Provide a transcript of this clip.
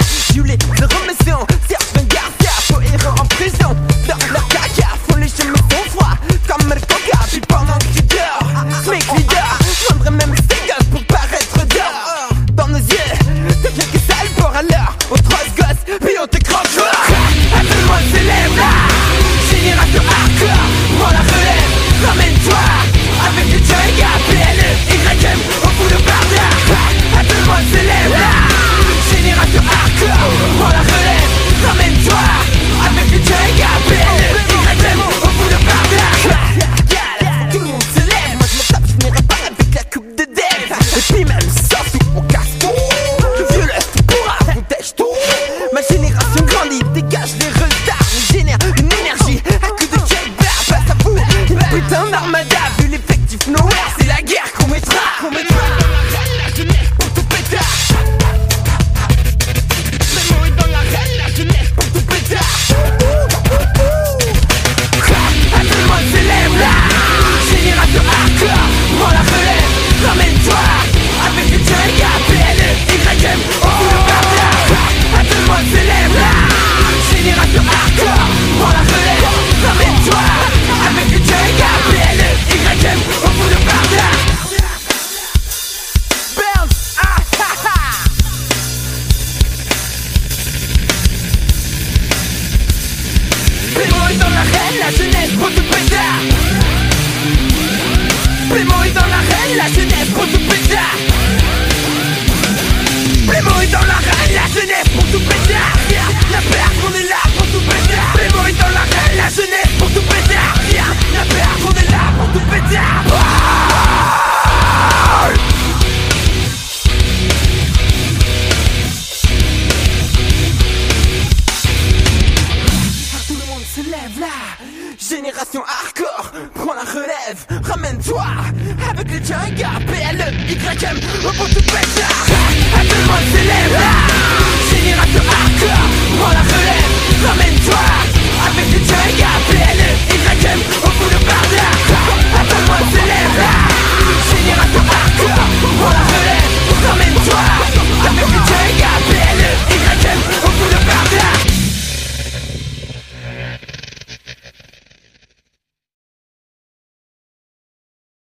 Julie, le remission, certains garçons, faut erreur en prison. Dans leur caca, font les chemins sont froids, comme le coca, puis pendant que tu dors, Smic leader, prendrait même ses gosses pour paraître dehors. Dans nos yeux, t'as quelques sales pour à l'heure, on trosse gosse, puis on te croque. À tout le monde s'élève là, génération hardcore, prends la relève, ramène-toi, avec les Jenga, PLE, YM, on fout le bardard. À tout le monde s'élève là, génération hardcore, prends la relève, ramène-toi, avec les Jenga, PLE, YM, on fout le bardard. Tout le monde se lève, moi je me tape, je n'irai pas avec la coupe de dev. Et puis même sauf tout, on casse tout. Le violeur, tu pourras, on tèche tout. Ma génération grandit, dégage les retards. On génère une énergie, à coup de check-bar, face à vous. Une putain d'armada, vu l'effectif nowhere, c'est la guerre qu'on mettra. La jeunesse pour tout pétard. Mémo est dans l'arène, la jeunesse pour tout pétard. À tout le monde s'élève là, génération hardcore, prends la relève, ramène-toi, avec les Jenga, PLE, YM, on fout le bardard. À tout le monde s'élève là, génération hardcore, prends la relève, ramène-toi, avec les Jenga, PLE, YM, on fout le bardard. Burn, ah ha ha. Mémo est dans l'arène, la jeunesse pour tout pétard. Mémo est dans l'arène, la jeunesse pour tout pétard. Mémo est dans l'arène, la jeunesse pour tout pétard. La peur qu'on est là pour tout pétard. Mémo est dans l'arène, la jeunesse pour tout pétard. La peur qu'on est là pour tout pétard. Tout le monde se lève là, génération hardcore, prends la relève, ramène-toi, avec les Jenga, PLE, YM, on peut tout pétard. Tout le monde se lève là,